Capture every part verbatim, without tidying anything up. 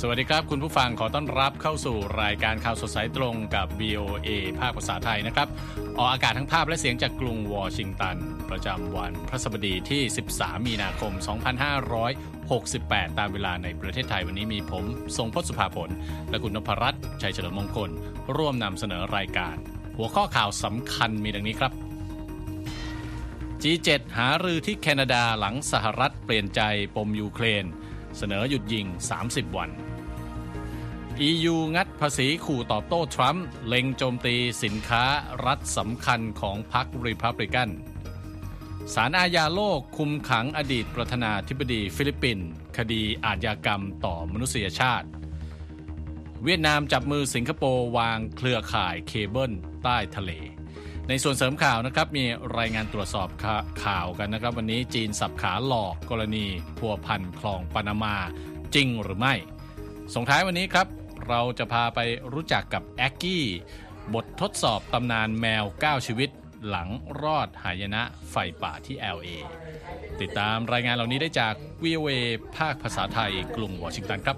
สวัสดีครับคุณผู้ฟังขอต้อนรับเข้าสู่รายการข่าวสดสายตรงกับ วี โอ เอ ภาคภาษาไทยนะครับออกอากาศทั้งภาพและเสียงจากกรุงวอชิงตันประจำวันพฤหัสบดีที่สิบสามมีนาคมสองพันห้าร้อยหกสิบแปดตามเวลาในประเทศไทยวันนี้มีผมทรงพจน์สุภาผลและคุณนพรัตน์ชัยเฉลิมมงคลร่วมนำเสนอรายการหัวข้อข่าวสำคัญมีดังนี้ครับ จี เจ็ด หารือที่แคนาดาหลังสหรัฐเปลี่ยนใจปมยูเครนเสนอหยุดยิงสามสิบวัน อี ยู งัดภาษีขู่ตอบโต้ทรัมป์เล็งโจมตีสินค้ารัฐสำคัญของพรรครีพับลิกันศาลอาญาโลกคุมขังอดีตประธานาธิบดีฟิลิปปินส์คดีอาชญากรรมต่อมนุษยชาติเวียดนามจับมือสิงคโปร์วางเครือข่ายเคเบิลใต้ทะเลในส่วนเสริมข่าวนะครับมีรายงานตรวจสอบข่าวกันนะครับวันนี้จีนสับขาหลอกกรณีพัวพันคลองปานามาจริงหรือไม่ส่งท้ายวันนี้ครับเราจะพาไปรู้จักกับแอ็กกี้บททดสอบตำนานแมวเก้าชีวิตหลังรอดหายนะไฟป่าที่ แอล เอ ติดตามรายงานเหล่านี้ได้จาก วี โอ เอ ภาคภาษาไทยกรุงวอชิงตันครับ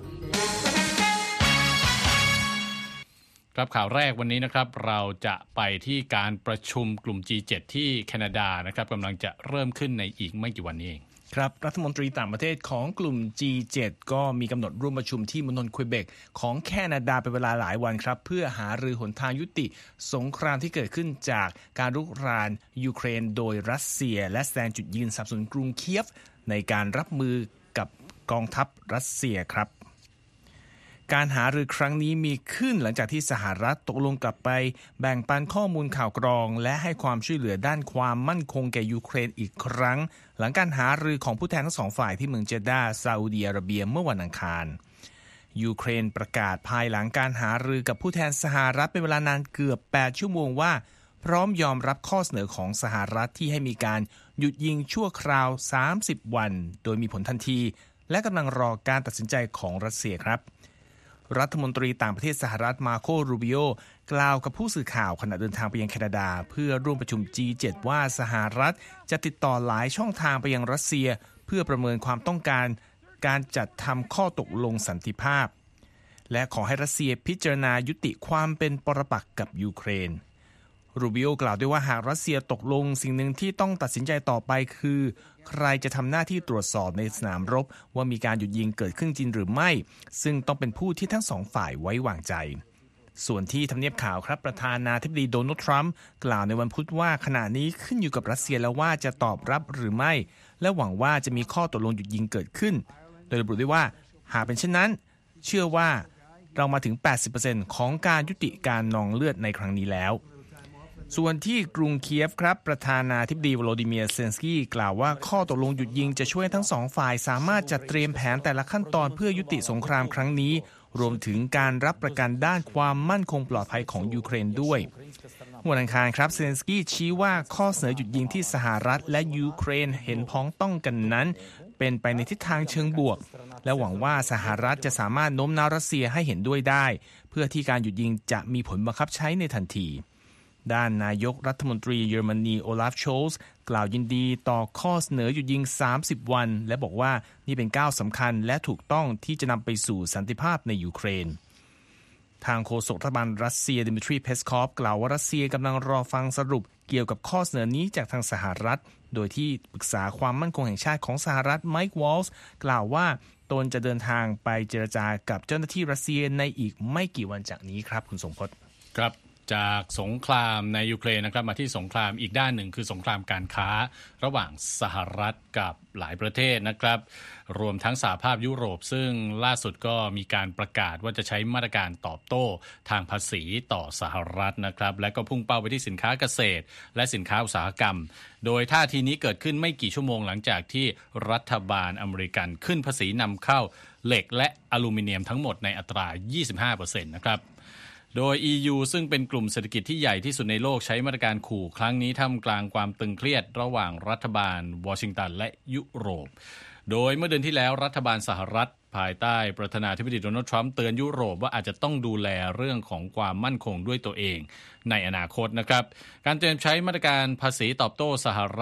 ครับข่าวแรกวันนี้นะครับเราจะไปที่การประชุมกลุ่ม จี เจ็ด ที่แคนาดานะครับกำลังจะเริ่มขึ้นในอีกไม่กี่วันนี้เองครับรัฐมนตรีต่างประเทศของกลุ่ม จี เจ็ด ก็มีกำหนดร่วมประชุมที่มณฑลควิเบกของแคนาดาเป็นเวลาหลายวันครับเพื่อหารือหนทางยุติสงครามที่เกิดขึ้นจากการรุกรานยูเครนโดยรัสเซียและแสดงจุดยืนสนับสนุนกรุงเคียฟในการรับมือกับกองทัพรัสเซียครับการหารือครั้งนี้มีขึ้นหลังจากที่สหรัฐตกลงกลับไปแบ่งปันข้อมูลข่าวกรองและให้ความช่วยเหลือด้านความมั่นคงแก่ยูเครนอีกครั้งหลังการหารือของผู้แทนทั้งสองฝ่ายที่เมืองเจด้าห์ซาอุดิอาระเบียเมื่อวันอังคารยูเครนประกาศภายหลังการหารือกับผู้แทนสหรัฐเป็นเวลานานเกือบแปดชั่วโมงว่าพร้อมยอมรับข้อเสนอของสหรัฐที่ให้มีการหยุดยิงชั่วคราวสามสิบวันโดยมีผลทันทีและกำลังรอการตัดสินใจของรัสเซียครับรัฐมนตรีต่างประเทศสหรัฐมาโครูบิโอกล่าวกับผู้สื่อข่าวขณะเดินทางไปยังแคนาดาเพื่อร่วมประชุม จี เจ็ด ว่าสหรัฐจะติดต่อหลายช่องทางไปยังรัสเซียเพื่อประเมินความต้องการการจัดทำข้อตกลงสันติภาพและขอให้รัสเซียพิจารณายุติความเป็นปรปักษ์กับยูเครนรูบิโอกล่าวด้วยว่าหากรัสเซียตกลงสิ่งหนึ่งที่ต้องตัดสินใจต่อไปคือใครจะทำหน้าที่ตรวจสอบในสนามรบว่ามีการหยุดยิงเกิดขึ้นจริงหรือไม่ซึ่งต้องเป็นผู้ที่ทั้งสองฝ่ายไว้วางใจส่วนที่ทำเนียบขาวครับประธานาธิบดีโดนัลด์ทรัมป์กล่าวในวันพุธว่าขณะนี้ขึ้นอยู่กับรัสเซียแล้วว่าจะตอบรับหรือไม่และหวังว่าจะมีข้อตกลงหยุดยิงเกิดขึ้นโดยระบุด้วยว่าหากเป็นเช่นนั้นเชื่อว่าเรามาถึง แปดสิบเปอร์เซ็นต์ ของการยุติการนองเลือดในครั้งนี้แล้วส่วนที่กรุงเคียฟครับประธานาธิบดีวโลดิเมียร์เซเลนสกี้กล่าวว่าข้อตกลงหยุดยิงจะช่วยทั้งสองฝ่ายสามารถจัดเตรียมแผนแต่ละขั้นตอนเพื่อยุติสงครามครั้งนี้รวมถึงการรับประกันด้านความมั่นคงปลอดภัยของยูเครนด้วยวันอังคารครับเซเลนสกี้ชี้ว่าข้อเสนอหยุดยิงที่สหรัฐและยูเครนเห็นพ้องต้องกันนั้นเป็นไปในทิศทางเชิงบวกและหวังว่าสหรัฐจะสามารถโน้มน้าวรัสเซียให้เห็นด้วยได้เพื่อที่การหยุดยิงจะมีผลบังคับใช้ในทันทีด้านนายกรัฐมนตรีเยอรมนีโอลาฟโชลส์กล่าวยินดีต่อข้อเสนอหยุดยิงสามสิบวันและบอกว่านี่เป็นก้าวสำคัญและถูกต้องที่จะนำไปสู่สันติภาพในยูเครนทางโฆษกรัฐบาลรัสเซียดิมิทรีเพสคอฟกล่าวว่ารัสเซียกำลังรอฟังสรุปเกี่ยวกับข้อเสนอนี้จากทางสหรัฐโดยที่ปรึกษาความมั่นคงแห่งชาติของสหรัฐไมค์วอลส์กล่าวว่าตนจะเดินทางไปเจรจากับเจ้าหน้าที่รัสเซียในอีกไม่กี่วันจากนี้ครับคุณสมพจน์ครับจากสงครามในยูเครนนะครับมาที่สงครามอีกด้านหนึ่งคือสงครามการค้าระหว่างสหรัฐกับหลายประเทศนะครับรวมทั้งสหภาพยุโรปซึ่งล่าสุดก็มีการประกาศว่าจะใช้มาตรการตอบโต้ทางภาษีต่อสหรัฐนะครับและก็พุ่งเป้าไปที่สินค้าเกษตรและสินค้าอุตสาหกรรมโดยท่าทีนี้เกิดขึ้นไม่กี่ชั่วโมงหลังจากที่รัฐบาลอเมริกันขึ้นภาษีนำเข้าเหล็กและอลูมิเนียมทั้งหมดในอัตรา ยี่สิบห้าเปอร์เซ็นต์ นะครับโดย อี ยู ซึ่งเป็นกลุ่มเศรษฐกิจที่ใหญ่ที่สุดในโลกใช้มาตรการขู่ครั้งนี้ท่ามกลางความตึงเครียดระหว่างรัฐบาลวอชิงตันและยุโรปโดยเมื่อเดือนที่แล้วรัฐบาลสหรัฐภายใต้ประธานาธิบดีโดนัลด์ทรัมป์เตือนยุโรปว่าอาจจะต้องดูแลเรื่องของความมั่นคงด้วยตัวเองในอนาคตนะครับการเตรียมใช้มาตรการภาษีตอบโต้สหรัฐ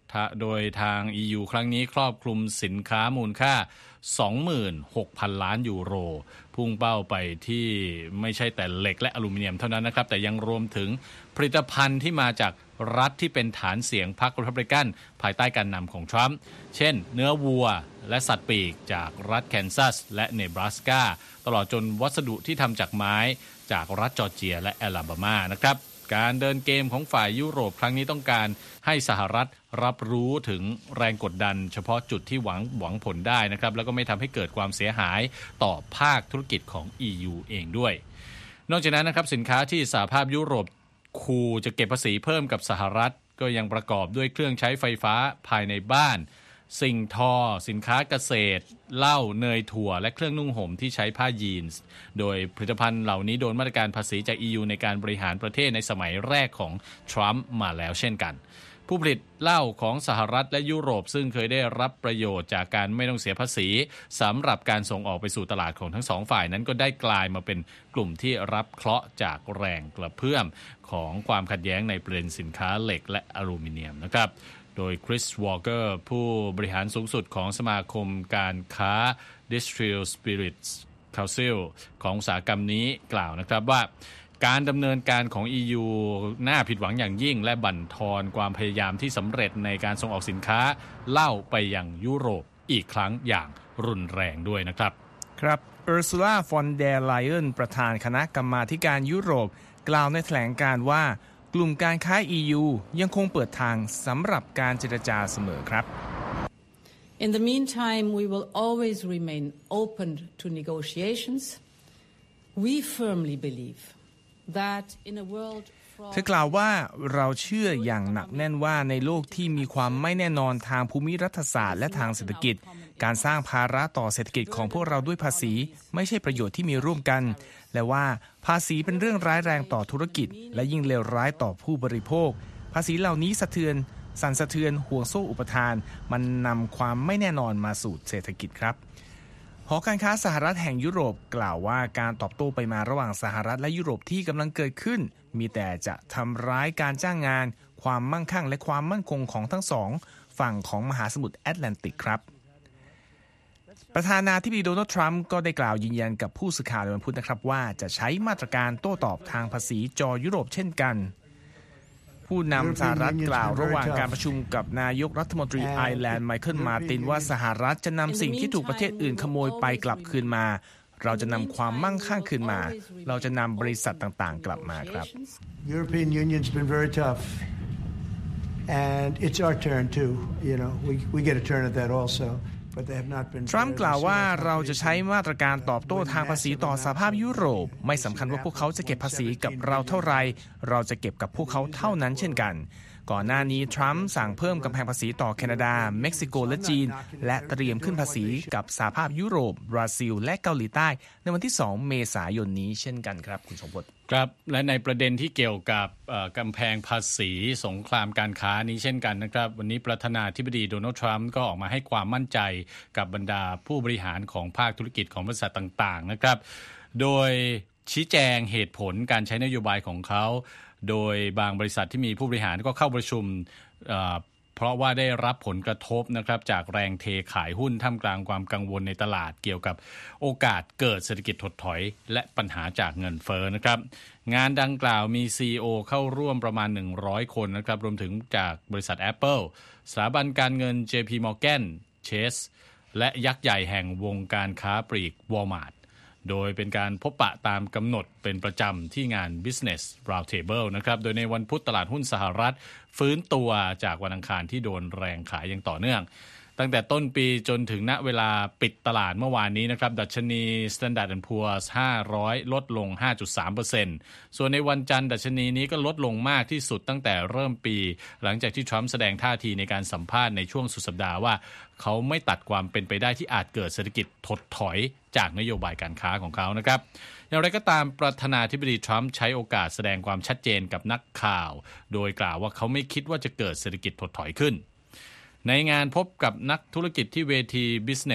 โดยทาง อี ยู ครั้งนี้ครอบคลุมสินค้ามูลค่า สองหมื่นหกพัน ล้านยูโรพุ่งเป้าไปที่ไม่ใช่แต่เหล็กและอลูมิเนียมเท่านั้นนะครับแต่ยังรวมถึงผลิตภัณฑ์ที่มาจากรัฐที่เป็นฐานเสียงพรรครีพับลิกันภายใต้การนำของทรัมป์เช่นเนื้อวัวและสัตว์ปีกจากรัฐแคนซัสและเนบราสกาตลอดจนวัสดุที่ทำจากไม้จากรัฐจอร์เจียและแอลาบามานะครับการเดินเกมของฝ่ายยุโรปครั้งนี้ต้องการให้สหรัฐรับรู้ถึงแรงกดดันเฉพาะจุดที่หวังหวังผลได้นะครับแล้วก็ไม่ทำให้เกิดความเสียหายต่อภาคธุรกิจของ อี ยู เองด้วยนอกจากนั้นนะครับสินค้าที่สหภาพยุโรปขู่จะเก็บภาษีเพิ่มกับสหรัฐก็ยังประกอบด้วยเครื่องใช้ไฟฟ้าภายในบ้านสิ่งทอสินค้าเกษตรเหล้าเนยถั่วและเครื่องนุ่งห่มที่ใช้ผ้ายีนส์โดยผลิตภัณฑ์เหล่านี้โดนมาตรการภาษีจาก อี ยู ในการบริหารประเทศในสมัยแรกของทรัมป์มาแล้วเช่นกันผู้ผลิตเหล้าของสหรัฐและยุโรปซึ่งเคยได้รับประโยชน์จากการไม่ต้องเสียภาษีสำหรับการส่งออกไปสู่ตลาดของทั้งสองฝ่ายนั้นก็ได้กลายมาเป็นกลุ่มที่รับเคราะห์จากแรงกระเพื่อมของความขัดแย้งในประเด็นสินค้าเหล็กและอลูมิเนียมนะครับโดยคริสวอลเกอร์ผู้บริหารสูงสุดของสมาคมการค้า Distilled Spirits Council ของอุตสาหกรรมนี้กล่าวนะครับว่าการดำเนินการของ อี ยู น่าผิดหวังอย่างยิ่งและบั่นทอนความพยายามที่สำเร็จในการส่งออกสินค้าเหล้าไปยังยุโรปอีกครั้งอย่างรุนแรงด้วยนะครับครับเออร์ซูลา ฟอนเดอร์ไลเยนประธานคณะกรรมาธิการยุโรปกล่าวในแถลงการณ์ว่ากลุ่มการค้า อี ยู ยังคงเปิดทางสำหรับการเจรจาเสมอครับ In the meantime, we will always remain open to negotiations. We firmly believe that in a world เธอกล่าวว่าเราเชื่ออย่างหนักแน่นว่าในโลกที่มีความไม่แน่นอนทางภูมิรัฐศาสตร์และทางเศรษฐกิจการสร้างภาระต่อเศรษฐกิจของพวกเราด้วยภาษีไม่ใช่ประโยชน์ที่มีร่วมกันและว่าภาษีเป็นเรื่องร้ายแรงต่อธุรกิจและยิ่งเลวร้ายต่อผู้บริโภคภาษีเหล่านี้สะเทือนสั่นสะเทือนห่วงโซ่อุปทานมันนำความไม่แน่นอนมาสู่เศรษฐกิจครับหอการค้าสหรัฐแห่งยุโรปกล่าวว่าการตอบโต้ไปมาระหว่างสหรัฐและยุโรปที่กำลังเกิดขึ้นมีแต่จะทำร้ายการจ้างงานความมั่งคั่งและความมั่นคงของทั้งสองฝั่งของมหาสมุทรแอตแลนติกครับประธานาธิบดีโดนัลด์ทรัมป์ก็ได้กล่าวยืนยันกับผู้สื่อข่าวในวันพุธนะครับว่าจะใช้มาตรการโต้ตอบทางภาษีจอยุโรปเช่นกันผู้นำสหรัฐกล่าวระหว่างการประชุมกับนายกรัฐมนตรีไอร์แลนด์ไมเคิลมาร์ตินว่าสหรัฐจะนำสิ่งที่ถูกประเทศอื่นขโมยไปกลับคืนมาเราจะนำความมั่งคั่งคืนมาเราจะนำบริษัทต่างๆกลับมาครับ European Union's been very tough and it's our turn too you know we we get a turn at that alsoทรัมป์กล่าวว่าเราจะใช้มาตรการตอบโต้ทางภาษีต่อสหภาพยุโรปไม่สำคัญว่าพวกเขาจะเก็บภาษีกับเราเท่าไรเราจะเก็บกับพวกเขาเท่านั้นเช่นกันก่อนหน้านี้ทรัมป์สั่งเพิ่มกำแพงภาษีต่อแคนาดาเม็กซิโกและจีนและเตรียมขึ้นภาษีกับสหภาพยุโรปบราซิลและเกาหลีใต้ในวันที่สองเมษายนนี้เช่นกันครับคุณสมพศครับและในประเด็นที่เกี่ยวกับกำแพงภาษีสงครามการค้านี้เช่นกันนะครับวันนี้ประธานาธิบดีโดนัลด์ทรัมป์ก็ออกมาให้ความมั่นใจกับบรรดาผู้บริหารของภาคธุรกิจของบริษัทต่างๆนะครับโดยชี้แจงเหตุผลการใช้นโยบายของเขาโดยบางบริษัทที่มีผู้บริหารก็เข้าประชุมเพราะว่าได้รับผลกระทบนะครับจากแรงเทขายหุ้นท่ามกลางความกังวลในตลาดเกี่ยวกับโอกาสเกิดเศรษฐกิจถดถอยและปัญหาจากเงินเฟ้อนะครับงานดังกล่าวมี ซี อี โอ เข้าร่วมประมาณหนึ่งร้อยคนนะครับรวมถึงจากบริษัท Apple สถาบันการเงิน เจ พี Morgan Chase และยักษ์ใหญ่แห่งวงการค้าปลีก Walmartโดยเป็นการพบปะตามกำหนดเป็นประจำที่งาน Business Roundtable นะครับโดยในวันพุธตลาดหุ้นสหรัฐฟื้นตัวจากวันอังคารที่โดนแรงขายอย่างต่อเนื่องตั้งแต่ต้นปีจนถึงณเวลาปิดตลาดเมื่อวานนี้นะครับดัชนี Standard แอนด์ Poor's ห้าร้อยลดลง ห้าจุดสามเปอร์เซ็นต์ ส่วนในวันจันทร์ดัชนีนี้ก็ลดลงมากที่สุดตั้งแต่เริ่มปีหลังจากที่ทรัมป์แสดงท่าทีในการสัมภาษณ์ในช่วงสุดสัปดาห์ว่าเขาไม่ตัดความเป็นไปได้ที่อาจเกิดเศรษฐกิจถดถอยจากนโยบายการค้าของเขานะครับอย่างไรก็ตามประธานาธิบดีทรัมป์ใช้โอกาสแสดงความชัดเจนกับนักข่าวโดยกล่าวว่าเขาไม่คิดว่าจะเกิดเศรษฐกิจถดถอยขึ้นในงานพบกับนักธุรกิจที่เวที Business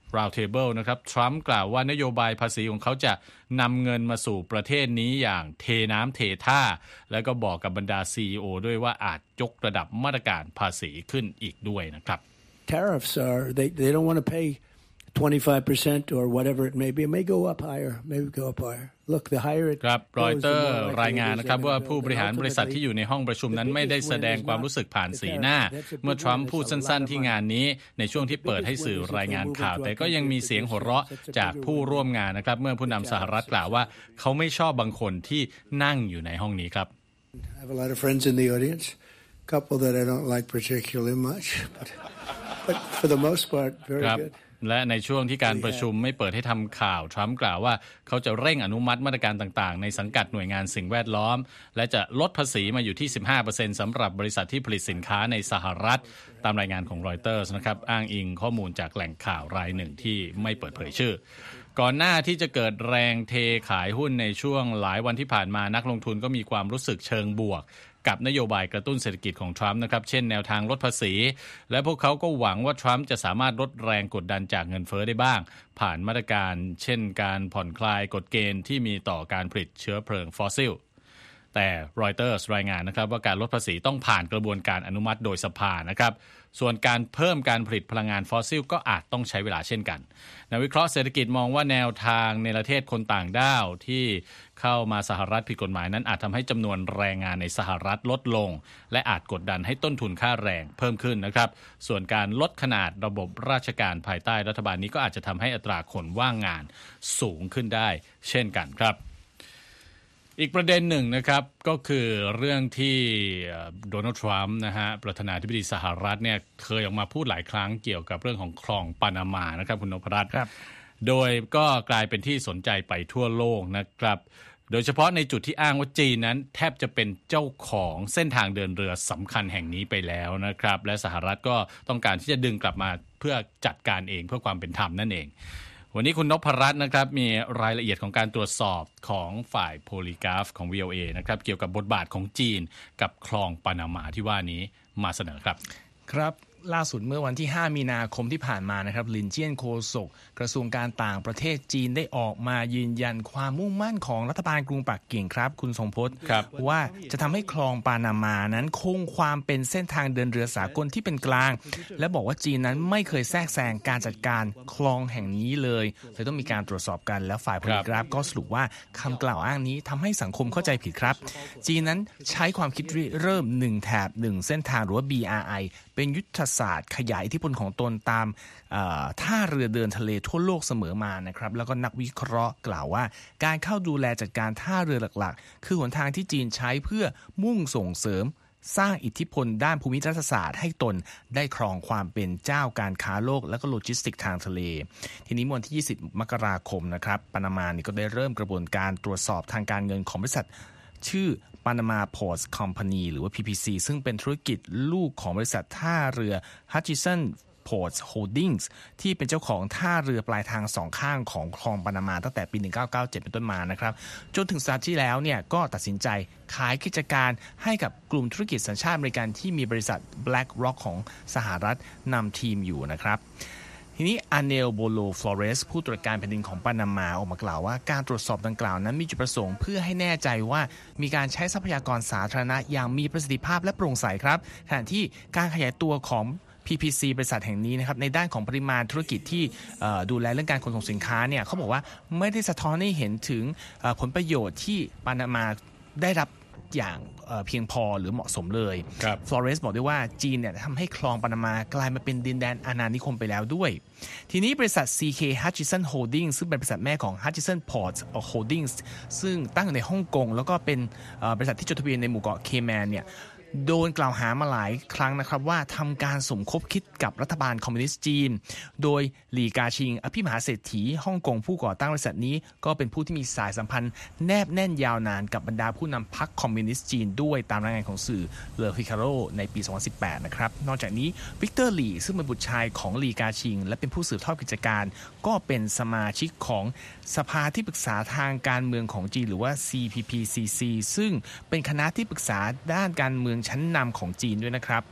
Roundtable นะครับทรัมป์กล่าวว่านโยบายภาษีของเขาจะนำเงินมาสู่ประเทศนี้อย่างเทน้ำเทท่าแล้วก็บอกกับบรรดา ซี อี โอ ด้วยว่าอาจยกระดับมาตรการภาษีขึ้นอีกด้วยนะครับ Tariffs are they they don't want to pay twenty-five percent or whatever it may be. It may go up higher, maybe go up higher. Look, the higher it ครับรอยเตอร์รายงานนะครับว่าผู้บริหารบริษัทที่อยู่ในห้องประชุมนั้นไม่ได้แสดงความรู้สึกผ่านสีหน้าเมื่อทรัมป์พูดสั้นๆที่งานนี้ในช่วงที่เปิดให้สื่อรายงานข่าวแต่ก็ยังมีเสียงหัวเราะจากผู้ร่วมงานนะครับเมื่อผู้นำสหรัฐกล่าวว่าเขาไม่ชอบบางคนที่นั่งอยู่ในห้องนี้ครับ I have a lot of friends in the audience, a couple that I don't like particularly much, but, but for the most part, very good. และในช่วงที่การประชุมไม่เปิดให้ทำข่าวทรัมป์กล่าวว่าเขาจะเร่งอนุมัติมาตรการต่างๆในสังกัดหน่วยงานสิ่งแวดล้อมและจะลดภาษีมาอยู่ที่ สิบห้าเปอร์เซ็นต์ สำหรับบริษัทที่ผลิตสินค้าในสหรัฐตามรายงานของรอยเตอร์สนะครับอ้างอิงข้อมูลจากแหล่งข่าวรายหนึ่งที่ไม่เปิดเผยชื่อก่อนหน้าที่จะเกิดแรงเทขายหุ้นในช่วงหลายวันที่ผ่านมานักลงทุนก็มีความรู้สึกเชิงบวกกับนโยบายกระตุ้นเศรษฐกิจของทรัมป์นะครับเช่นแนวทางลดภาษีและพวกเขาก็หวังว่าทรัมป์จะสามารถลดแรงกดดันจากเงินเฟ้อได้บ้างผ่านมาตรการเช่นการผ่อนคลายกฎเกณฑ์ที่มีต่อการผลิตเชื้อเพลิงฟอสซิลแต่รอยเตอร์รายงานนะครับว่าการลดภาษีต้องผ่านกระบวนการอนุมัติโดยสภานะครับส่วนการเพิ่มการผลิตพลังงานฟอสซิลก็อาจต้องใช้เวลาเช่นกันนักวิเคราะห์เศรษฐกิจมองว่าแนวทางในประเทศคนต่างด้าวที่เข้ามาสหรัฐผิดกฎหมายนั้นอาจทำให้จำนวนแรงงานในสหรัฐลดลงและอาจกดดันให้ต้นทุนค่าแรงเพิ่มขึ้นนะครับส่วนการลดขนาดระบบราชการภายใต้รัฐบาลนี้ก็อาจจะทำให้อัตราคนว่างงานสูงขึ้นได้เช่นกันครับอีกประเด็นหนึ่งนะครับก็คือเรื่องที่โดนัลด์ทรัมป์นะฮะประธานาธิบดีสหรัฐเนี่ยเคยออกมาพูดหลายครั้งเกี่ยวกับเรื่องของคลองปานามานะครับคุณนพรัตน์โดยก็กลายเป็นที่สนใจไปทั่วโลกนะครับโดยเฉพาะในจุดที่อ้างว่าจีนนั้นแทบจะเป็นเจ้าของเส้นทางเดินเรือสำคัญแห่งนี้ไปแล้วนะครับและสหรัฐก็ต้องการที่จะดึงกลับมาเพื่อจัดการเองเพื่อความเป็นธรรมนั่นเองวันนี้คุณนพรัตน์นะครับมีรายละเอียดของการตรวจสอบของฝ่ายโพลีกราฟของ วี โอ เอ นะครับเกี่ยวกับบทบาทของจีนกับคลองปานามาที่ว่านี้มาเสนอครับครับล่าสุดเมื่อวันที่ห้ามีนาคมที่ผ่านมานะครับหลินเจี้ยนโฆษกกระทรวงการต่างประเทศจีนได้ออกมายืนยันความมุ่งมั่นของรัฐบาลกรุงปักกิ่งครับคุณทรงพจน์ว่าจะทำให้คลองปานามานั้นคงความเป็นเส้นทางเดินเรือสากลที่เป็นกลางและบอกว่าจีนนั้นไม่เคยแทรกแซงการจัดการคลองแห่งนี้เลยเลยต้องมีการตรวจสอบกันแล้วฝ่ายโพลีกราฟก็สรุปว่าคำกล่าวอ้างนี้ทำให้สังคมเข้าใจผิดครับจีนนั้นใช้ความคิดเริ่มหนึ่งแถบหนึ่งเส้นทางหรือว่า บี อาร์ ไอ เป็นยุทธศาสตร์ขยายอิทธิพลของตนตามท่าเรือเดินทะเลทั่วโลกเสมอมานะครับแล้วก็นักวิเคราะห์กล่าวว่าการเข้าดูแลจัดการท่าเรือหลักๆคือหนทางที่จีนใช้เพื่อมุ่งส่งเสริมสร้างอิทธิพลด้านภูมิรัฐศาสตร์ให้ตนได้ครองความเป็นเจ้าการค้าโลกและก็โลจิสติกทางทะเลทีนี้วันที่ยี่สิบมกราคมนะครับปานามานี่ก็ได้เริ่มกระบวนการตรวจสอบทางการเงินของบริษัทชื่อ Panama Ports Company หรือว่า พี พี ซี ซึ่งเป็นธุรกิจลูกของบริษัทท่าเรือ Hutchison Ports Holdings ที่เป็นเจ้าของท่าเรือปลายทางสองข้างของคลองปานามาตั้งแต่ปีหนึ่งพันเก้าร้อยเก้าสิบเจ็ดเป็นต้นมานะครับจนถึงสัปดาห์ที่แล้วเนี่ยก็ตัดสินใจขายกิจการให้กับกลุ่มธุรกิจสัญชาติอเมริกันที่มีบริษัท BlackRock ของสหรัฐนำทีมอยู่นะครับทีนี้อาเนลโบโลฟลอเรสผู้ตรวจการแผ่นดินของปานามาออกมากล่าวว่าการตรวจสอบดังกล่าวนั้นมีจุดประสงค์เพื่อให้แน่ใจว่ามีการใช้ทรัพยากรสาธารณะอย่างมีประสิทธิภาพและโปร่งใสครับขณะที่การขยายตัวของ พี พี ซี บริษัทแห่งนี้นะครับในด้านของปริมาณธุรกิจที่ดูแลเรื่องการขนส่งสินค้าเนี่ยเขาบอกว่าไม่ได้สะท้อนให้เห็นถึงผลประโยชน์ที่ปานามาได้รับอย่างเพียงพอหรือเหมาะสมเลยฟลอเรสบอกด้วยว่าจีนเนี่ยทำให้คลองปานามากลายมาเป็นดินแดนอาณานิคมไปแล้วด้วยทีนี้บริษัท ซี เค Hutchison Holdings ซึ่งเป็นบริษัทแม่ของ Hutchison Ports Holdings ซึ่งตั้งอยู่ในฮ่องกงแล้วก็เป็นบริษัทที่จดทะเบียนในหมู่เกาะเคแมนเนี่ยโดนกล่าวหามาหลายครั้งนะครับว่าทำการสมคบคิดกับรัฐบาลคอมมิวนิสต์จีนโดยหลี่กาชิงอภิมหาเศรษฐีฮ่องกงผู้ก่อตั้งบริษัทนี้ก็เป็นผู้ที่มีสายสัมพันธ์แนบแน่นยาวนานกับบรรดาผู้นำพรรคคอมมิวนิสต์จีนด้วยตามรายงานของสื่อเลอฟิคาโรในปีสองพันสิบแปดนะครับนอกจากนี้วิกเตอร์หลี่ซึ่งเป็นบุตรชายของหลี่กาชิงและเป็นผู้สืบทอดกิจการก็เป็นสมาชิกของสภาที่ปรึกษาทางการเมืองของจีนหรือว่า ซี พี พี ซี ซี ซึ่งเป็นคณะที่ปรึกษาด้านการเมืองชั้นนำของจีนด้วยนะครับต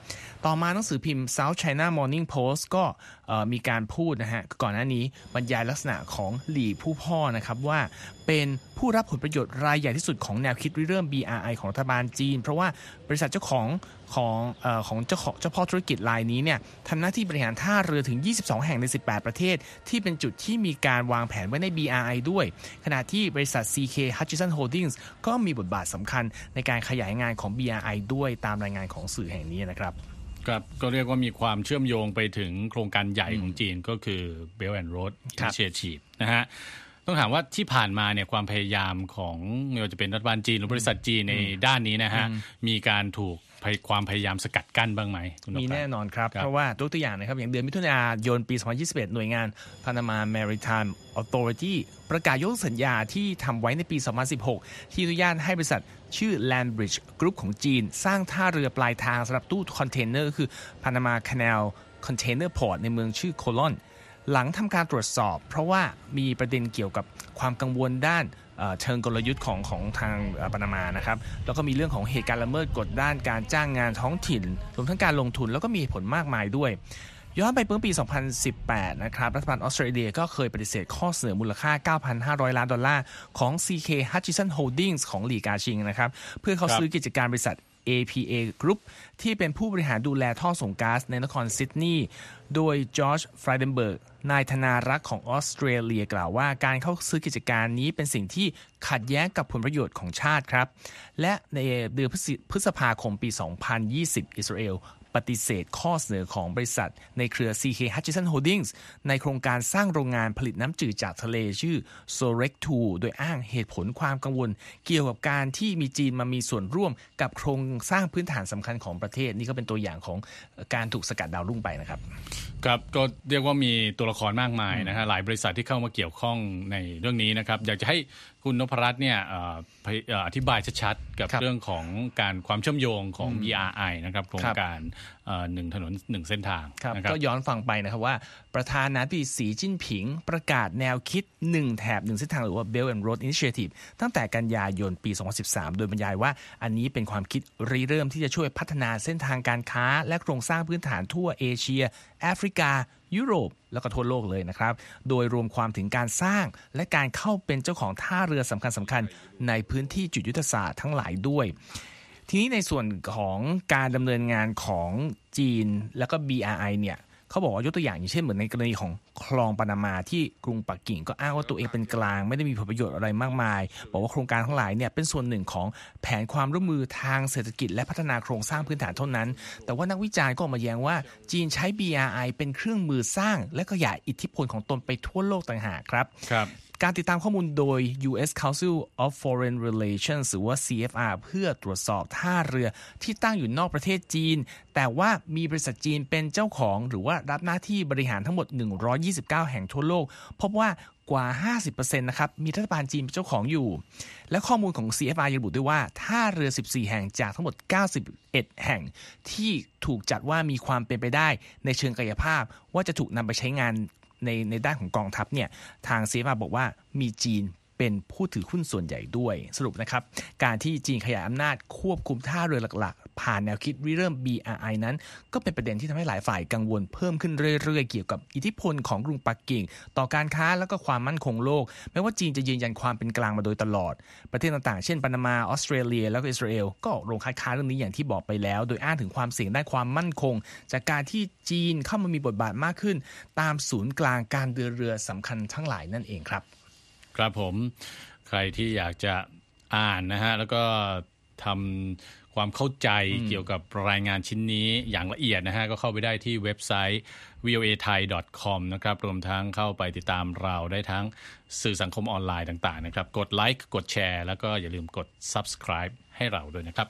ต่อมาหนังสือพิมพ์ South China Morning Post ก็มีการพูดนะฮะก่อนหน้านี้บรรยายลักษณะของหลี่ผู้พ่อนะครับว่าเป็นผู้รับผลประโยชน์รายใหญ่ที่สุดของแนวคิดริเริ่ม บี อาร์ ไอ ของรัฐบาลจีนเพราะว่าบริษัทเจ้าของของเอ่อของเจ้าของเจ้าพ่อธุรกิจรายนี้เนี่ยทำหน้าที่บริหารท่าเรือถึงยี่สิบสองแห่งในสิบแปดประเทศที่เป็นจุดที่มีการวางแผนไว้ใน บี อาร์ ไอ ด้วยขณะที่บริษัท ซี เค Hutchison Holdings ก็มีบทบาทสำคัญในการขยายงานของ บี อาร์ ไอ ด้วยตามรายงานของสื่อแห่งนี้นะครับครับก็เรียกว่ามีความเชื่อมโยงไปถึงโครงการใหญ่ของจีนก็คือ Belt and Road Initiative นะฮะต้องถามว่าที่ผ่านมาเนี่ยความพยายามของไม่ว่าจะเป็นรัฐบาลจีนหรือบริษัทจีนในด้านนี้นะฮะมีการถูกความพยายามสกัดกั้นบ้างไหมมีแน่นอนครับเพราะว่าตัวอย่างนะครับอย่างเดือนมิถุนายนปีสองพันยี่สิบเอ็ดหน่วยงาน Panama Maritime Authority ประกาศยกสัญญาที่ทำไว้ในปีสองพันสิบหกที่อนุญาตให้บริษัทชื่อ Landbridge Group ของจีนสร้างท่าเรือปลายทางสำหรับตู้คอนเทนเนอร์คือ Panama Canal Container Port ในเมืองชื่อโคลอนหลังทำการตรวจสอบเพราะว่ามีประเด็นเกี่ยวกับความกังวลด้านเชิงกลยุทธ์ของของทางปานามานะครับแล้วก็มีเรื่องของเหตุการณ์ละเมิดกฎด้านการจ้างงานท้องถิ่นรวมทั้งการลงทุนแล้วก็มีผลมากมายด้วยย้อนไปเมื่อปีสองพันสิบแปดนะครับรัฐบาลออสเตรเลียก็เคยปฏิเสธข้อเสนอมูลค่า เก้าพันห้าร้อย ล้านดอลลาร์ของ ซี เค Hutchison Holdings ของหลี่กาชิงนะครับเพื่อเขาซื้อกิจการบริษัท เอ พี เอ Group ที่เป็นผู้บริหารดูแลท่อส่งก๊าซในนครซิดนีย์โดยจอร์จฟรายเดนเบิร์กนายธนารักษ์ของออสเตรเลียกล่าวว่าการเข้าซื้อกิจการนี้เป็นสิ่งที่ขัดแย้งกับผลประโยชน์ของชาติครับและในเดือนพฤษภาคมปีสองพันยี่สิบอิสราเอลปฏิเสธข้อเสนอของบริษัทในเครือ ซี เค Hutchison Holdings ในโครงการสร้างโรงงานผลิตน้ำจืดจากทะเลชื่อ Sorek ทู โดยอ้างเหตุผลความกังวลเกี่ยวกับการที่มีจีนมามีส่วนร่วมกับโครงสร้างพื้นฐานสำคัญของประเทศนี่ก็เป็นตัวอย่างของการถูกสกัดดาวรุ่งไปนะครับครับก็เรียกว่ามีตัวละครมากมายนะฮะหลายบริษัทที่เข้ามาเกี่ยวข้องในเรื่องนี้นะครับอยากจะให้คุณนพรัตน์เนี่ยอธิบายชัดๆกับเรื่องของการความเชื่อมโยงของ บี อาร์ ไอ นะครับโครงการหนึ่งถนนหนึ่งเส้นทางก็ย้อนฟังไปนะครับว่าประธานาธิบดีสีจิ้นผิงประกาศแนวคิดหนึ่งแถบหนึ่งเส้นทางหรือว่า Belt and Road Initiative ตั้งแต่กันยายนปีสองพันสิบสามโดยบรรยายว่าอันนี้เป็นความคิดริเริ่มที่จะช่วยพัฒนาเส้นทางการค้าและโครงสร้างพื้นฐานทั่วเอเชียแอฟริกายุโรปแล้วก็ทั่วโลกเลยนะครับโดยรวมความถึงการสร้างและการเข้าเป็นเจ้าของท่าเรือสำคัญสำคัญในพื้นที่จุดยุทธศาสตร์ทั้งหลายด้วยทีนี้ในส่วนของการดำเนินงานของจีนแล้วก็ บี อาร์ ไอ เนี่ยเขาบอกว่ายกตัวอย่างอย่างเช่นเหมือนในกรณีของคลองปานามาที่กรุงปักกิ่งก็อ้างว่าตัวเองเป็นกลางไม่ได้มีผลประโยชน์อะไรมากมายบอกว่าโครงการทั้งหลายเนี่ยเป็นส่วนหนึ่งของแผนความร่วมมือทางเศรษฐกิจและพัฒนาโครงสร้างพื้นฐานเท่านั้นแต่ว่านักวิจารณ์ก็ออกมาแย้งว่าจีนใช้ บี อาร์ ไอ เป็นเครื่องมือสร้างและขยายอิทธิพลของตนไปทั่วโลกต่างหากครับครับการติดตามข้อมูลโดย ยู เอส Council of Foreign Relations หรือว่า ซี เอฟ อาร์ เพื่อตรวจสอบท่าเรือที่ตั้งอยู่นอกประเทศจีนแต่ว่ามีบริษัทจีนเป็นเจ้าของหรือว่ารับหน้าที่บริหารทั้งหมดหนึ่งร้อยยี่สิบเก้าแห่งทั่วโลกพบว่ากว่า ห้าสิบเปอร์เซ็นต์ นะครับมีรัฐบาลจีนเป็นเจ้าของอยู่และข้อมูลของ ซี เอฟ อาร์ ยังระบุด้วยว่าท่าเรือสิบสี่แห่งจากทั้งหมดเก้าสิบเอ็ดแห่งที่ถูกจัดว่ามีความเป็นไปได้ในเชิงกายภาพว่าจะถูกนำไปใช้งานในในด้านของกองทัพเนี่ยทาง ซี เอฟ อาร์ บอกว่ามีจีนเป็นผู้ถือหุ้นส่วนใหญ่ด้วยสรุปนะครับการที่จีนขยายอำนาจควบคุมท่าเรือหลักๆผ่านแนวคิดริเริ่ม บี อาร์ ไอ นั้นก็เป็นประเด็นที่ทำให้หลายฝ่ายกังวลเพิ่มขึ้นเรื่อยๆเกี่ยวกับอิทธิพลของกรุงปักกิ่งต่อการค้าและก็ความมั่นคงโลกแม้ว่าจีนจะยืนยันความเป็นกลางมาโดยตลอดประเทศต่างๆเช่นปานามาออสเตรเลียแล้วก็อิสราเอลก็ลงคัดค้านเรื่องนี้อย่างที่บอกไปแล้วโดยอ้างถึงความเสี่ยงด้านความมั่นคงจากการที่จีนเข้ามามีบทบาทมากขึ้นตามศูนย์กลางการเดินเรือสำคัญทั้งหลายนั่นเองครับครับผมใครที่อยากจะอ่านนะฮะแล้วก็ทำความเข้าใจเกี่ยวกับรายงานชิ้นนี้อย่างละเอียดนะฮะก็เข้าไปได้ที่เว็บไซต์ วี โอ เอ ไทย ดอท คอม นะครับรวมทั้งเข้าไปติดตามเราได้ทั้งสื่อสังคมออนไลน์ต่างๆนะครับกดไลค์กดแชร์แล้วก็อย่าลืมกด Subscribe ให้เราด้วยนะครับ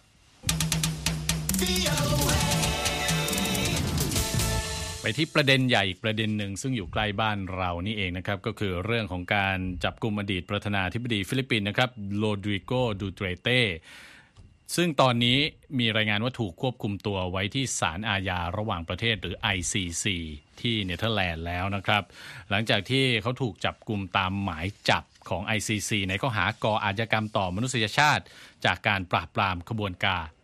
ไปที่ประเด็นใหญ่อีกประเด็นหนึ่งซึ่งอยู่ใกล้บ้านเรานี่เองนะครับก็คือเรื่องของการจับกุมอดีตประธานาธิบดีฟิลิปปินส์นะครับโรดริโก ดูเตรเต้ซึ่งตอนนี้มีรายงานว่าถูกควบคุมตัวไว้ที่ศาลอาญาระหว่างประเทศหรือ ไอ ซี ซี ที่เนเธอร์แลนด์แล้วนะครับหลังจากที่เขาถูกจับกุมตามหมายจับของ ไอ ซี ซี ในข้อหาก่ออาชญากรรมต่อมนุษยชาติจากการปราบปรามขบวนการ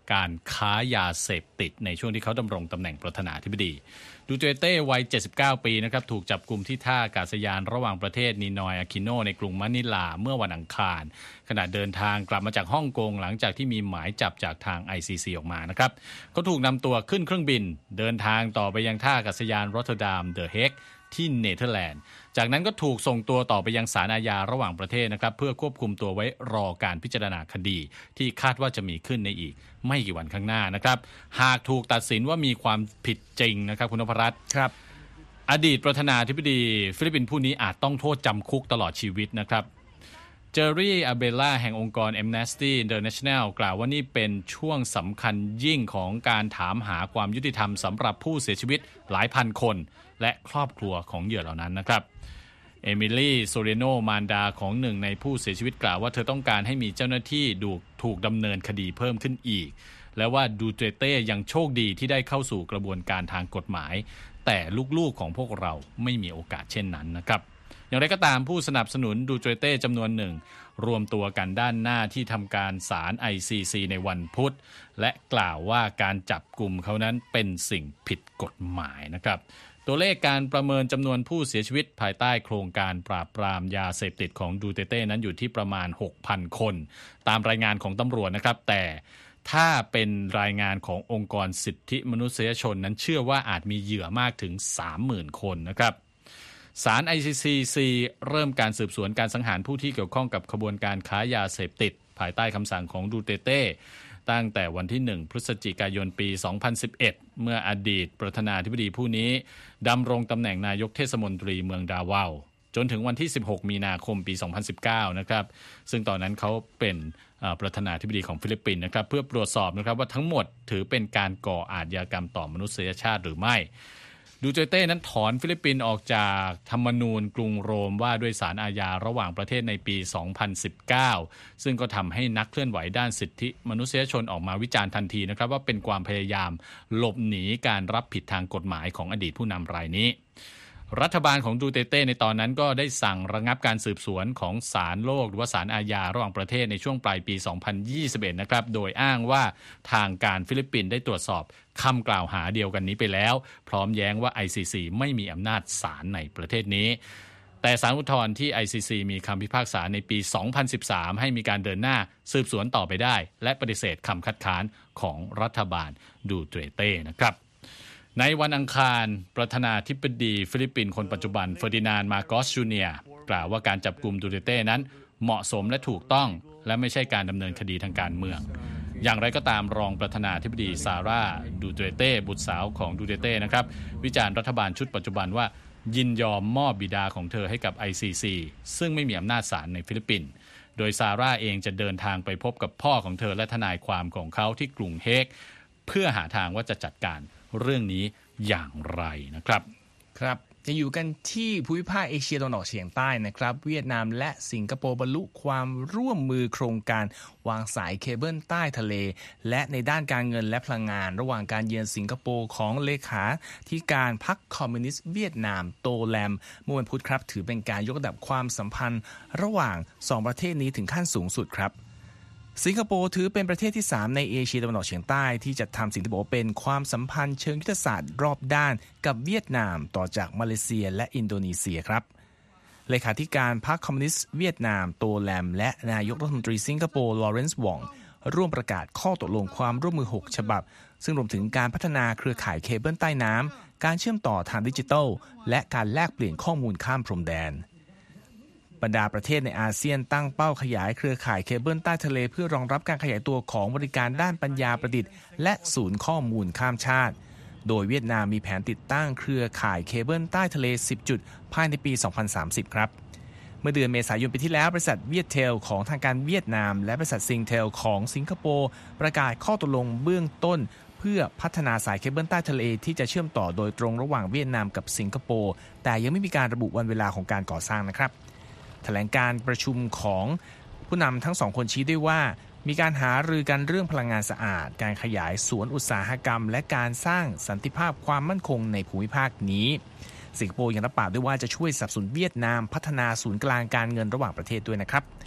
การค้ายาเสพติดในช่วงที่เขาดำรงตำแหน่งประธานาธิบดีดูเตเต้วัยเจ็ดสิบเก้าปีนะครับถูกจับกุมที่ท่าอากาศยานระหว่างประเทศนีนอยอาคิโนในกรุงมะนิลาเมื่อวันอังคารขณะเดินทางกลับมาจากฮ่องกงหลังจากที่มีหมายจับจากทาง ไอ ซี ซี ออกมานะครับเขาถูกนำตัวขึ้นเครื่องบินเดินทางต่อไปยังท่าอากาศยานรอตเตอร์ดัมเดอะเฮกที่เนเธอร์แลนด์จากนั้นก็ถูกส่งตัวต่อไปยังศาลอาญาระหว่างประเทศนะครับเพื่อควบคุมตัวไว้รอการพิจารณาคดีที่คาดว่าจะมีขึ้นในอีกไม่กี่วันข้างหน้านะครับหากถูกตัดสินว่ามีความผิดจริงนะครับคุณนพรัตน์ครับอดีตประธานาธิบดีฟิลิปปินส์ผู้นี้อาจต้องโทษจำคุกตลอดชีวิตนะครับเจอรี่อาเบล่าแห่งองค์กร Amnesty International กล่าวว่านี่เป็นช่วงสำคัญยิ่งของการถามหาความยุติธรรมสำหรับผู้เสียชีวิตหลายพันคนและครอบครัวของเหยื่อเหล่านั้นนะครับเอมิลี่โซเรโนมารดาของหนึ่งในผู้เสียชีวิตกล่าวว่าเธอต้องการให้มีเจ้าหน้าที่ดูถูกดำเนินคดีเพิ่มขึ้นอีกและว่าดูเตเต้ยังโชคดีที่ได้เข้าสู่กระบวนการทางกฎหมายแต่ลูกๆของพวกเราไม่มีโอกาสเช่นนั้นนะครับอย่างไรก็ตามผู้สนับสนุนดูเตเต้จำนวนหนึ่งรวมตัวกันด้านหน้าที่ทำการศาล ไอ ซี ซี ในวันพุธและกล่าวว่าการจับกุมเขานั้นเป็นสิ่งผิดกฎหมายนะครับตัวเลขการประเมินจำนวนผู้เสียชีวิตภายใต้โครงการปราบปรามยาเสพติดของดูเตเต้นั้นอยู่ที่ประมาณ หกพัน คนตามรายงานของตำรวจนะครับแต่ถ้าเป็นรายงานขององค์กรสิทธิมนุษยชนนั้นเชื่อว่าอาจมีเหยื่อมากถึง สามหมื่น คนนะครับศาล ไอ ซี ซี เริ่มการสืบสวนการสังหารผู้ที่เกี่ยวข้องกับขบวนการค้ายาเสพติดภายใต้คำสั่งของดูเตเต้ตั้งแต่วันที่หนึ่งพฤศจิกายนปีสองพันสิบเอ็ดเมื่ออดีตประธานาธิบดีผู้นี้ดำรงตำแหน่งนายกเทศมนตรีเมืองดาวาวจนถึงวันที่สิบหกมีนาคมปีสองพันสิบเก้านะครับซึ่งตอนนั้นเขาเป็นประธานาธิบดีของฟิลิปปินส์นะครับเพื่อตรวจสอบนะครับว่าทั้งหมดถือเป็นการก่ออาชญากรรมต่อมนุษยชาติหรือไม่ดูเตเต้นั้นถอนฟิลิปปินส์ออกจากธรรมนูญกรุงโรมว่าด้วยศาลอาญาระหว่างประเทศในปีสองพันสิบเก้าซึ่งก็ทำให้นักเคลื่อนไหวด้านสิทธิมนุษยชนออกมาวิจารณ์ทันทีนะครับว่าเป็นความพยายามหลบหนีการรับผิดทางกฎหมายของอดีตผู้นำรายนี้รัฐบาลของดูเตเต้ในตอนนั้นก็ได้สั่งระงับการสืบสวนของศาลโลกหรือว่าศาลอาญาระหว่างประเทศในช่วงปลายปีสองพันยี่สิบเอ็ดนะครับโดยอ้างว่าทางการฟิลิปปินส์ได้ตรวจสอบคำกล่าวหาเดียวกันนี้ไปแล้วพร้อมแย้งว่า ไอ ซี ซี ไม่มีอำนาจศาลในประเทศนี้แต่ศาลอุทธรณ์ที่ ไอ ซี ซี มีคำพิพากษาในปีสองพันสิบสามให้มีการเดินหน้าสืบสวนต่อไปได้และปฏิเสธคำคัดค้านของรัฐบาลดูเตเต้นะครับในวันอังคารประธานาธิบดีฟิลิปปินส์คนปัจจุบันเฟอร์ดินานด์ มาโกส จูเนียร์กล่าวว่าการจับกุมดูเตเต้นั้นเหมาะสมและถูกต้องและไม่ใช่การดำเนินคดีทางการเมืองอย่างไรก็ตามรองประธานาธิบดีซาร่าดูเตเต้บุตรสาวของดูเตเต้นะครับวิจารณ์รัฐบาลชุดปัจจุบันว่ายินยอมมอบบิดาของเธอให้กับ ไอ ซี ซี ซึ่งไม่มีอำนาจศาลในฟิลิปปินส์โดยซาร่าเองจะเดินทางไปพบกับพ่อของเธอและทนายความของเขาที่กรุงเฮกเพื่อหาทางว่าจะจัดการเรื่องนี้อย่างไรนะครับครับจะอยู่กันที่ภูมิภาคเอเชียตะวันออกเฉียงใต้นะครับเวียดนามและสิงคโปร์บรรลุความร่วมมือโครงการวางสายเคเบิลใต้ทะเลและในด้านการเงินและพลังงานระหว่างการเยือนสิงคโปร์ของเลขาธิการพรรคคอมมิวนิสต์เวียดนามโตแลมเมื่อวันพุธครับถือเป็นการยกระดับความสัมพันธ์ระหว่างสองประเทศนี้ถึงขั้นสูงสุดครับสิงคโปร์ถือเป็นประเทศที่สามในเอเชียตะวันออกเฉียงใต้ที่จะทำสิ่งที่บอกว่าเป็นความสัมพันธ์เชิงยุทธศาสตร์รอบด้านกับเวียดนามต่อจากมาเลเซียและอินโดนีเซียครับเลขาธิการพรรคคอมมิวนิสต์เวียดนามโตแลมและนายกรัฐมนตรีสิงคโปร์ลอเรนซ์วองร่วมประกาศข้อตกลงความร่วมมือหกฉบับซึ่งรวมถึงการพัฒนาเครือข่ายเคเบิลใต้น้ำการเชื่อมต่อทางดิจิทัลและการแลกเปลี่ยนข้อมูลข้ามพรมแดนบรรดาประเทศในอาเซียนตั้งเป้าขยายเครือข่ายเคเบิลใต้ทะเลเพื่อรองรับการขยายตัวของบริการด้านปัญญาประดิษฐ์และศูนย์ข้อมูลข้ามชาติโดยเวียดนามมีแผนติดตั้งเครือข่ายเคเบิลใต้ทะเลสิบจุดภายในปีสองพันสามสิบครับเมื่อเดือนเมษายนปีที่แล้วบริษัทเวียดเทลของทางการเวียดนามและบริษัทซิงเทลของสิงคโปร์ประกาศข้อตกลงเบื้องต้นเพื่อพัฒนาสายเคเบิลใต้ทะเลที่จะเชื่อมต่อโดยตรงระหว่างเวียดนามกับสิงคโปร์แต่ยังไม่มีการระบุวันเวลาของการก่อสร้างนะครับแถลงการประชุมของผู้นำทั้งสองคนชี้ด้วยว่ามีการหารือกันเรื่องพลังงานสะอาดการขยายสวนอุตสาหกรรมและการสร้างสันติภาพความมั่นคงในภูมิภาคนี้สิงคโปร์ยังรับปากด้วยว่าจะช่วยสนับสนุนเวียดนามพัฒนาศูนย์กลางการเงินระหว่างประเทศด้วยนะครับ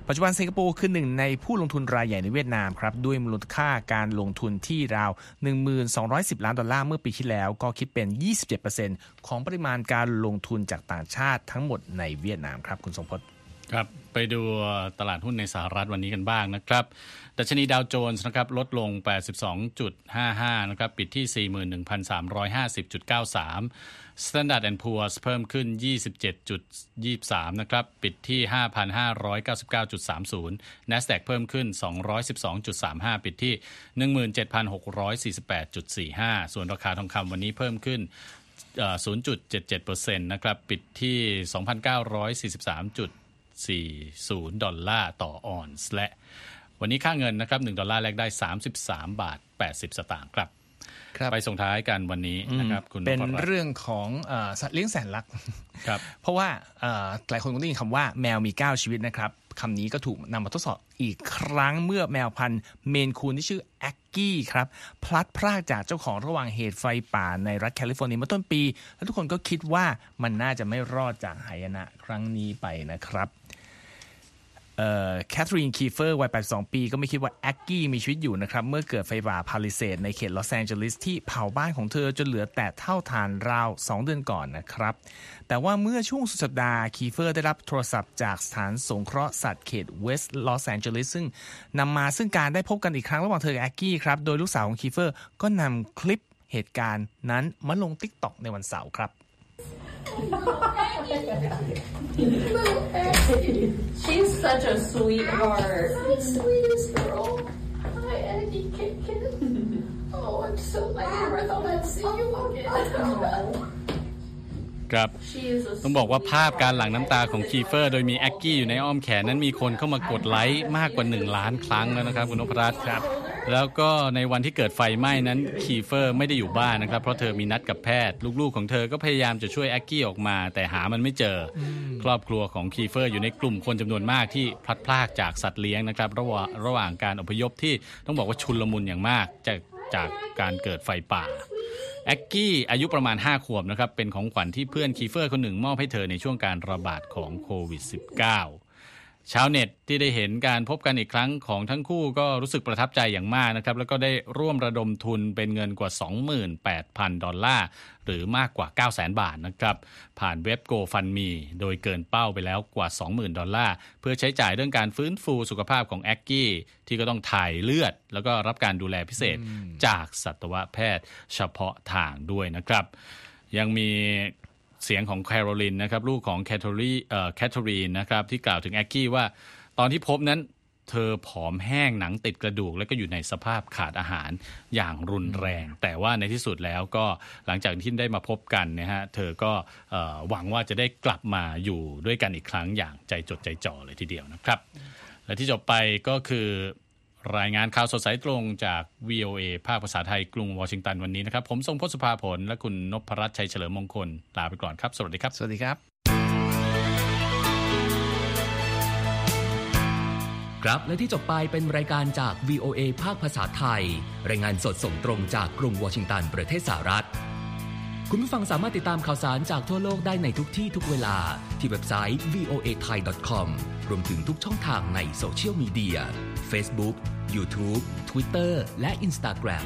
ปัจจุบันสิงคโปร์คือหนึ่งในผู้ลงทุนรายใหญ่ในเวียดนามครับด้วยมูลค่าการลงทุนที่ราว หนึ่งพันสองร้อยสิบ ล้านดอลลาร์เมื่อปีที่แล้วก็คิดเป็น ยี่สิบเจ็ดเปอร์เซ็นต์ ของปริมาณการลงทุนจากต่างชาติทั้งหมดในเวียดนามครับคุณทรงพจน์ครับไปดูตลาดหุ้นในสหรัฐวันนี้กันบ้างนะครับดัชนีดาวโจนส์นะครับลดลง แปดสิบสองจุดห้าห้า นะครับปิดที่ สี่หมื่นหนึ่งพันสามร้อยห้าสิบจุดเก้าสาม Standard แอนด์ Poor's เพิ่มขึ้น ยี่สิบเจ็ดจุดยี่สิบสาม นะครับปิดที่ ห้าพันห้าร้อยเก้าสิบเก้าจุดสามศูนย์ NASDAQ เพิ่มขึ้น สองร้อยสิบสองจุดสามห้า ปิดที่ หนึ่งหมื่นเจ็ดพันหกร้อยสี่สิบแปดจุดสี่ห้า ส่วนราคาทองคำวันนี้เพิ่มขึ้น ศูนย์จุดเจ็ดเจ็ดเปอร์เซ็นต์ นะครับปิดที่ สองพันเก้าร้อยสี่สิบสามจุดสี่ศูนย์ ดอลลาร์ต่อออนซ์และวันนี้ค่าเงินนะครับหนึ่งดอลลาร์แลกได้สามสิบสามบาทแปดสิบสตางค์ครับไปส่งท้ายกันวันนี้นะครับคุณเป็นเรื่องของสัตว์เลี้ยงแสนรักครับเพราะว่าหลายคนคงได้ยินคำว่าแมวมีเก้าชีวิตนะครับคำนี้ก็ถูกนำมาทดสอบอีกครั้งเมื่อแมวพันธุ์เมนคูนที่ชื่อแอ็กกี้ครับพลัดพรากจากเจ้าของระหว่างเหตุไฟป่าในรัฐแคลิฟอร์เนียเมื่อต้นปีและทุกคนก็คิดว่ามันน่าจะไม่รอดจากหายนะครั้งนี้ไปนะครับแคทเธอรีนคีเฟอร์วัยแปดสิบสองปีก็ไม่คิดว่าแอ็กกี้มีชีวิตอยู่นะครับเมื่อเกิดไฟป่าพาลิเซดในเขตลอสแองเจลิสที่เผาบ้านของเธอจนเหลือแต่เท่าฐานราวสองเดือนก่อนนะครับแต่ว่าเมื่อช่วงสุดสัปดาห์คีเฟอร์ได้รับโทรศัพท์จากสถานสงเคราะห์สัตว์เขตเวสต์ลอสแองเจลิสซึ่งนำมาซึ่งการได้พบกันอีกครั้งระหว่างเธอกับแอ็กกี้ครับโดยลูกสาวของคีเฟอร์ก็นำคลิปเหตุการณ์นั้นมาลง TikTok ในวันเสาร์ครับ She's such a sweetheart. The sweetest girl. Hi, Aggie Kitten. Oh, I'm so glad I never thought I'd see you again. ครับต้องบอกว่าภาพการหลั่งน้ำตาของคีเฟอร์โดยมีแอ็กกี้อยู่ในอ้อมแขนนั้นมีคนเข้ามากดไลค์มากกว่าหนึ่งล้านครั้งแล้วนะครับคุณนพรัตน์ครับแล้วก็ในวันที่เกิดไฟไหม้นั้นคีเฟอร์ไม่ได้อยู่บ้านนะครับเพราะเธอมีนัดกับแพทย์ลูกๆของเธอก็พยายามจะช่วยแอ็กกี้ออกมาแต่หามันไม่เจอครอบครัวของคีเฟอร์อยู่ในกลุ่มคนจำนวนมากที่พลัดพรากจากสัตว์เลี้ยงนะครับระหว่างระหว่างการอพยพที่ต้องบอกว่าชุลมุนอย่างมากจากจากการเกิดไฟป่าแอ็กกี้อายุประมาณห้าขวบนะครับเป็นของขวัญที่เพื่อนคีเฟอร์คนหนึ่งมอบให้เธอในช่วงการระบาดของโควิด สิบเก้า ชาวเน็ตที่ได้เห็นการพบกันอีกครั้งของทั้งคู่ก็รู้สึกประทับใจอย่างมากนะครับแล้วก็ได้ร่วมระดมทุนเป็นเงินกว่า สองหมื่นแปดพัน ดอลลาร์หรือมากกว่า เก้าแสน บาทนะครับผ่านเว็บ GoFundMe โดยเกินเป้าไปแล้วกว่า สองหมื่น ดอลลาร์เพื่อใช้จ่ายเรื่องการฟื้นฟูสุขภาพของแอ็กกี้ที่ก็ต้องถ่ายเลือดแล้วก็รับการดูแลพิเศษจากสัตวแพทย์เฉพาะทางด้วยนะครับยังมีเสียงของแคโรลินนะครับลูกของแคทเธอรีนเอ่อแคทเธอรีนนะครับที่กล่าวถึงแอ็กกี้ว่าตอนที่พบนั้นเธอผอมแห้งหนังติดกระดูกและก็อยู่ในสภาพขาดอาหารอย่างรุนแรงแต่ว่าในที่สุดแล้วก็หลังจากที่ได้มาพบกันนะฮะเธอก็หวังว่าจะได้กลับมาอยู่ด้วยกันอีกครั้งอย่างใจจดใจจ่อเลยทีเดียวนะครับและที่จบไปก็คือรายงานข่าวสดสายตรงจาก วี โอ เอ ภาคภาษาไทยกรุงวอชิงตันวันนี้นะครับผมทรงพจน์สุภาผลและคุณนพรัตน์ชัยเฉลิมมงคลลาไปก่อนครับสวัสดีครับสวัสดีครับครับและที่จบไปเป็นรายการจาก วี โอ เอ ภาคภาษาไทยรายงานสดส่งตรงจากกรุงวอชิงตันประเทศสหรัฐคุณผู้ฟังสามารถติดตามข่าวสารจากทั่วโลกได้ในทุกที่ทุกเวลาที่เว็บไซต์ วี โอ เอ ไทย ดอท คอม รวมถึงทุกช่องทางในโซเชียลมีเดีย Facebook YouTube Twitter และ Instagram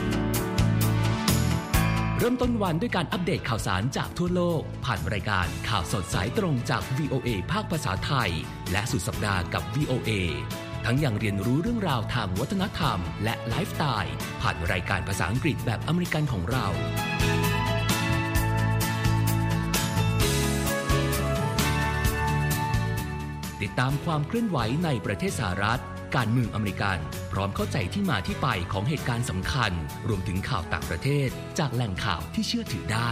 เริ่มต้นวันด้วยการอัปเดตข่าวสารจากทั่วโลกผ่านรายการข่าวสดสายตรงจาก วี โอ เอ ภาคภาษาไทยและสุดสัปดาห์กับ วี โอ เอ ทั้งยังเรียนรู้เรื่องราวทางวัฒนธรรมและไลฟ์สไตล์ผ่านรายการภาษาอังกฤษแบบอเมริกันของเราติดตามความเคลื่อนไหวในประเทศสหรัฐการเมืองอเมริกันพร้อมเข้าใจที่มาที่ไปของเหตุการณ์สำคัญรวมถึงข่าวต่างประเทศจากแหล่งข่าวที่เชื่อถือได้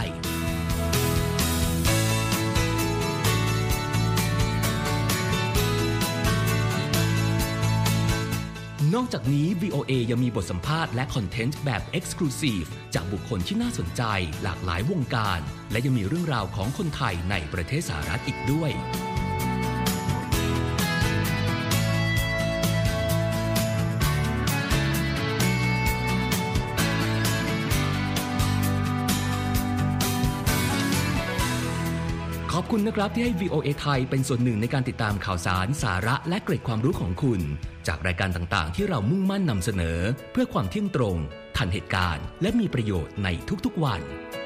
นอกจากนี้ วี โอ เอ ยังมีบทสัมภาษณ์และคอนเทนต์แบบ Exclusive จากบุคคลที่น่าสนใจหลากหลายวงการและยังมีเรื่องราวของคนไทยในประเทศสหรัฐอีกด้วยขอบอบคุณนะครับที่ให้ วี โอ เอ ไทยเป็นส่วนหนึ่งในการติดตามข่าวสารสาระและเกร็ดความรู้ของคุณจากรายการต่างๆที่เรามุ่งมั่นนำเสนอเพื่อความเที่ยงตรงทันเหตุการณ์และมีประโยชน์ในทุกๆวัน